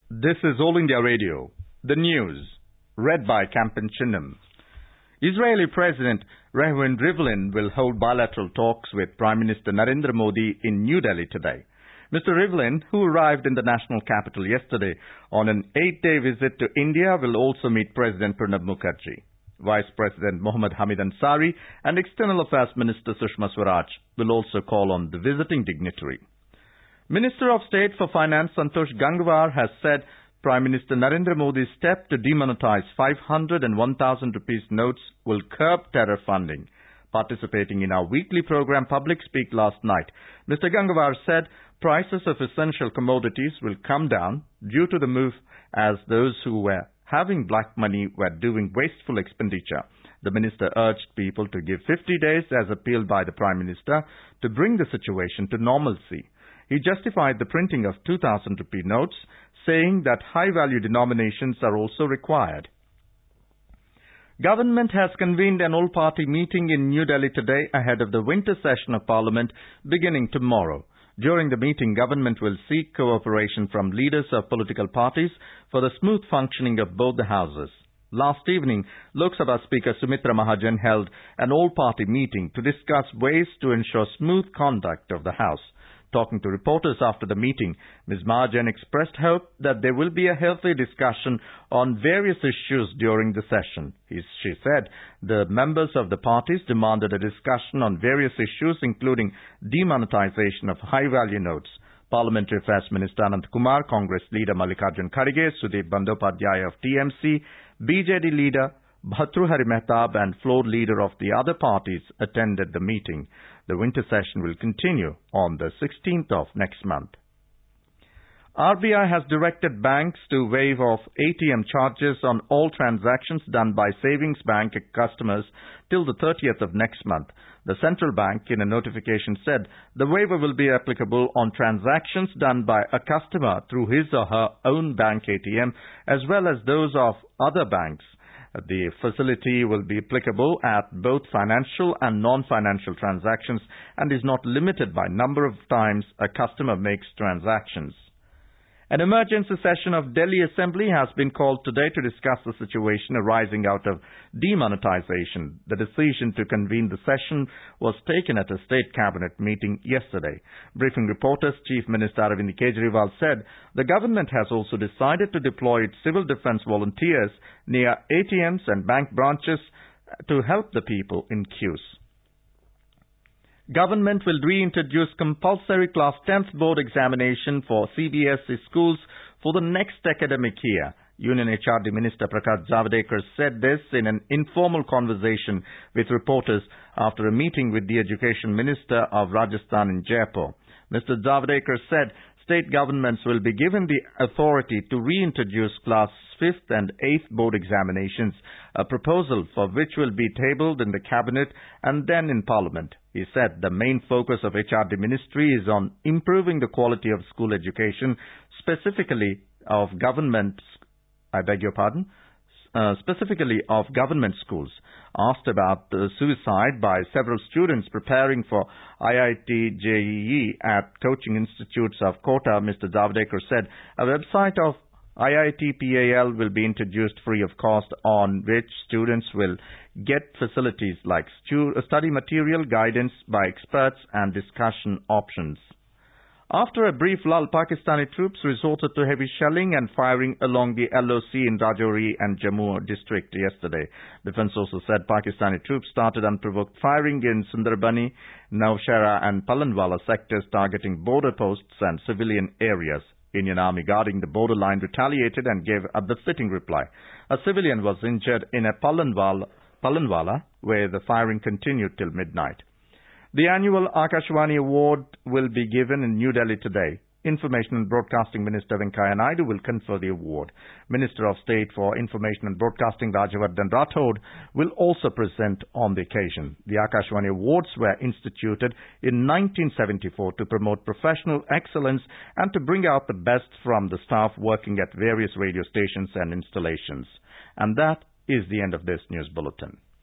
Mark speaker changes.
Speaker 1: This is All India Radio, the news, read by Kampen Chinnam. Israeli President Reuven Rivlin will hold bilateral talks with Prime Minister Narendra Modi in New Delhi today. Mr. Rivlin, who arrived in the national capital yesterday on an 8-day visit to India, will also meet President Pranab Mukherjee. Vice President Mohammad Hamid Ansari and External Affairs Minister Sushma Swaraj will also call on the visiting dignitary. Minister of State for Finance Santosh Gangwar has said Prime Minister Narendra Modi's step to demonetize 500 and 1,000 rupees notes will curb terror funding. Participating in our weekly program Public Speak last night, Mr. Gangwar said prices of essential commodities will come down due to the move, as those who were having black money were doing wasteful expenditure. The minister urged people to give 50 days as appealed by the Prime Minister to bring the situation to normalcy. He justified the printing of 2,000 rupee notes, saying that high-value denominations are also required. Government has convened an all-party meeting in New Delhi today ahead of the winter session of Parliament beginning tomorrow. During the meeting, government will seek cooperation from leaders of political parties for the smooth functioning of both the houses. Last evening, Lok Sabha Speaker Sumitra Mahajan held an all-party meeting to discuss ways to ensure smooth conduct of the House. Talking to reporters after the meeting, Ms. Mahajan expressed hope that there will be a healthy discussion on various issues during the session. She said the members of the parties demanded a discussion on various issues, including demonetization of high-value notes. Parliamentary Affairs Minister Anant Kumar, Congress leader Mallikarjun Kharge, Sudip Bandyopadhyay of TMC, BJD leader Bhartrihari Mehtab and floor leader of the other parties attended the meeting. The winter session will continue on the 16th of next month. RBI has directed banks to waive off ATM charges on all transactions done by savings bank customers till the 30th of next month. The central bank, in a notification, said the waiver will be applicable on transactions done by a customer through his or her own bank ATM as well as those of other banks. The facility will be applicable at both financial and non-financial transactions and is not limited by number of times a customer makes transactions. An emergency session of Delhi Assembly has been called today to discuss the situation arising out of demonetization. The decision to convene the session was taken at a state cabinet meeting yesterday. Briefing reporters, Chief Minister Arvind Kejriwal said the government has also decided to deploy its civil defense volunteers near ATMs and bank branches to help the people in queues. Government will reintroduce compulsory Class 10th board examination for CBSE schools for the next academic year. Union HRD Minister Prakash Javadekar said this in an informal conversation with reporters after a meeting with the Education Minister of Rajasthan in Jaipur. Mr. Javadekar said state governments will be given the authority to reintroduce Class 5th and 8th board examinations, a proposal for which will be tabled in the Cabinet and then in Parliament. He said the main focus of HRD Ministry is on improving the quality of school education, specifically of government schools. Asked about the suicide by several students preparing for IIT JEE at coaching institutes of Kota, Mr. Javadekar said a website of IIT PAL will be introduced free of cost, on which students will get facilities like study material, guidance by experts and discussion options. After a brief lull, Pakistani troops resorted to heavy shelling and firing along the LOC in Rajouri and Jammu district yesterday. Defense also said Pakistani troops started unprovoked firing in Sundarbani, Nowshera and Palanwala sectors, targeting border posts and civilian areas. Indian Army guarding the borderline retaliated and gave a befitting reply. A civilian was injured in a Palanwala, where the firing continued till midnight. The annual Akashvani Award will be given in New Delhi today. Information and Broadcasting Minister Venkaiah Naidu will confer the award. Minister of State for Information and Broadcasting Rajyavardhan Rathod will also present on the occasion. The Akashvani Awards were instituted in 1974 to promote professional excellence and to bring out the best from the staff working at various radio stations and installations. And that is the end of this news bulletin.